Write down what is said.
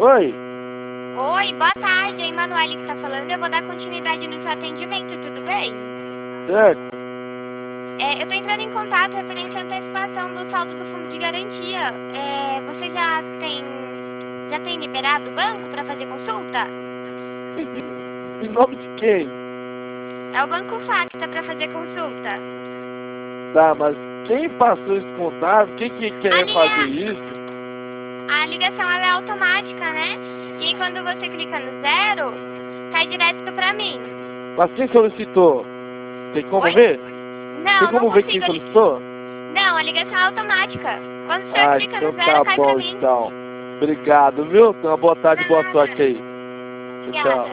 Oi? Oi, boa tarde, é a Emanuele que tá falando. Eu vou dar continuidade no seu atendimento, tudo bem? Certo? Eu tô entrando em contato referente à antecipação do saldo do fundo de garantia. Você já tem liberado o banco para fazer consulta? Em nome de quem? É o Banco Facta para fazer consulta. Tá, mas quem passou esse contato? Quem que quer fazer isso? A ligação ela é automática, né? E aí, quando você clica no 0, cai direto para mim. Mas quem solicitou? Tem como Oi? ver? Tem Não, não como ver quem consigo. solicitou? Não, a ligação é automática. Quando o senhor Ah, clica então no 0, tá cai para bom mim. então. Obrigado, viu? Então, uma boa tarde, boa Nada. sorte aí. Tchau. Obrigada.